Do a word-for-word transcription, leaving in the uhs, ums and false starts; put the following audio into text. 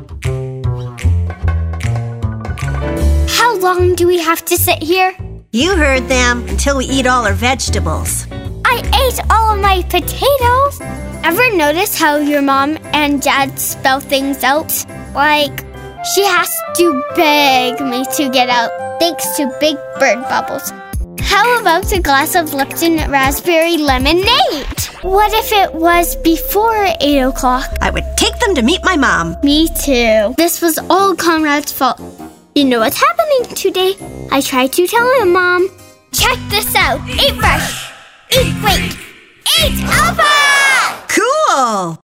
How long do we have to sit here? You heard them, until we eat all our vegetables. I ate all of my potatoes. Ever notice how your mom and dad spell things out? Like, she has to beg me to get out thanks to Big Bird Bubbles. How about a glass of Lipton raspberry lemonade? What if it was before eight o'clock? I would take them to meet my mom. Me too. This was all Conrad's fault. You know what's happening today? I tried to tell him, Mom. Check this out. Eat fresh. Eat great. Eat Alpha! Cool!